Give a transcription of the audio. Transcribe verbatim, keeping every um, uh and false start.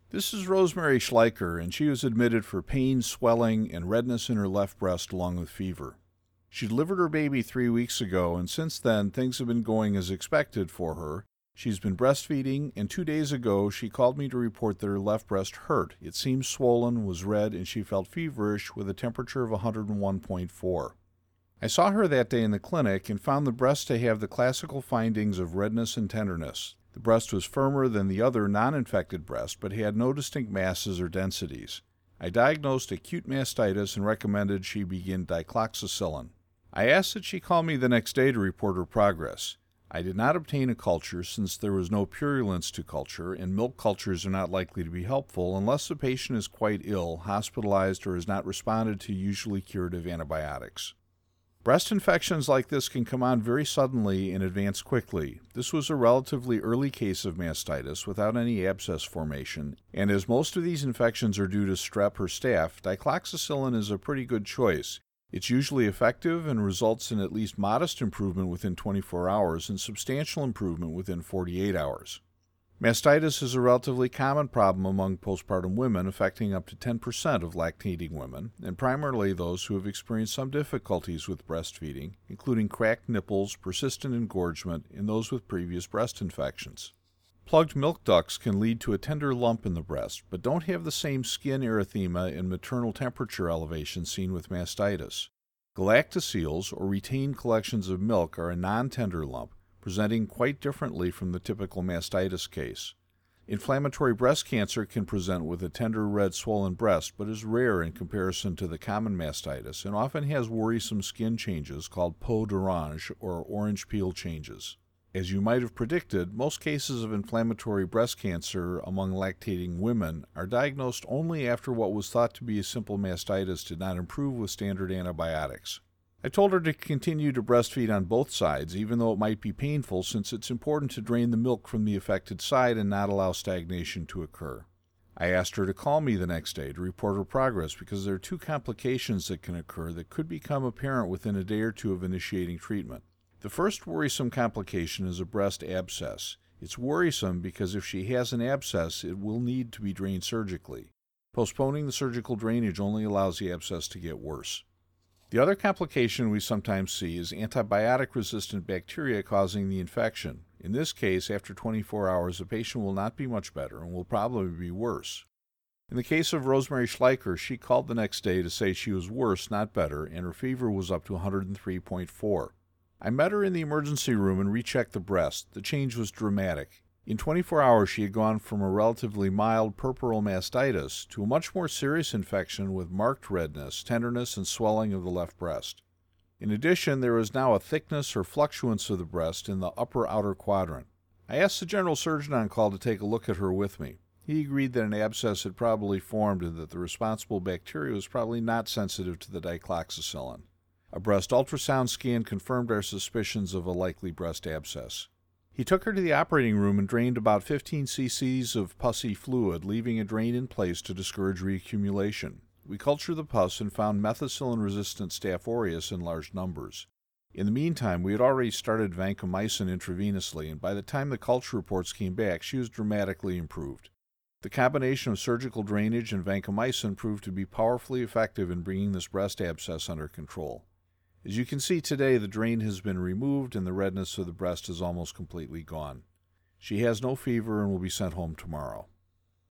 This is Rosemary Schleicher, and she was admitted for pain, swelling, and redness in her left breast along with fever. She delivered her baby three weeks ago, and since then things have been going as expected for her. She's been breastfeeding, and two days ago she called me to report that her left breast hurt. It seemed swollen, was red, and she felt feverish with a temperature of one hundred one point four. I saw her that day in the clinic and found the breast to have the classical findings of redness and tenderness. The breast was firmer than the other non-infected breast, but had no distinct masses or densities. I diagnosed acute mastitis and recommended she begin dicloxacillin. I asked that she call me the next day to report her progress. I did not obtain a culture since there was no purulence to culture, and milk cultures are not likely to be helpful unless the patient is quite ill, hospitalized, or has not responded to usually curative antibiotics. Breast infections like this can come on very suddenly and advance quickly. This was a relatively early case of mastitis without any abscess formation, and as most of these infections are due to strep or staph, dicloxacillin is a pretty good choice. It's usually effective and results in at least modest improvement within twenty-four hours and substantial improvement within forty-eight hours. Mastitis is a relatively common problem among postpartum women, affecting up to ten percent of lactating women, and primarily those who have experienced some difficulties with breastfeeding, including cracked nipples, persistent engorgement, and those with previous breast infections. Plugged milk ducts can lead to a tender lump in the breast, but don't have the same skin erythema and maternal temperature elevation seen with mastitis. Galactoceles, or retained collections of milk, are a non-tender lump, presenting quite differently from the typical mastitis case. Inflammatory breast cancer can present with a tender red swollen breast, but is rare in comparison to the common mastitis and often has worrisome skin changes called peau d'orange or orange peel changes. As you might have predicted, most cases of inflammatory breast cancer among lactating women are diagnosed only after what was thought to be a simple mastitis did not improve with standard antibiotics. I told her to continue to breastfeed on both sides, even though it might be painful, since it's important to drain the milk from the affected side and not allow stagnation to occur. I asked her to call me the next day to report her progress because there are two complications that can occur that could become apparent within a day or two of initiating treatment. The first worrisome complication is a breast abscess. It's worrisome because if she has an abscess, it will need to be drained surgically. Postponing the surgical drainage only allows the abscess to get worse. The other complication we sometimes see is antibiotic-resistant bacteria causing the infection. In this case, after twenty-four hours, the patient will not be much better and will probably be worse. In the case of Rosemary Schleicher, she called the next day to say she was worse, not better, and her fever was up to one hundred three point four. I met her in the emergency room and rechecked the breast. The change was dramatic. In twenty-four hours, she had gone from a relatively mild puerperal mastitis to a much more serious infection with marked redness, tenderness, and swelling of the left breast. In addition, there is now a thickness or fluctuance of the breast in the upper outer quadrant. I asked the general surgeon on call to take a look at her with me. He agreed that an abscess had probably formed and that the responsible bacteria was probably not sensitive to the dicloxacillin. A breast ultrasound scan confirmed our suspicions of a likely breast abscess. He took her to the operating room and drained about fifteen cc's of pussy fluid, leaving a drain in place to discourage reaccumulation. We cultured the pus and found methicillin-resistant Staph aureus in large numbers. In the meantime, we had already started vancomycin intravenously, and by the time the culture reports came back, she was dramatically improved. The combination of surgical drainage and vancomycin proved to be powerfully effective in bringing this breast abscess under control. As you can see today, the drain has been removed and the redness of the breast is almost completely gone. She has no fever and will be sent home tomorrow.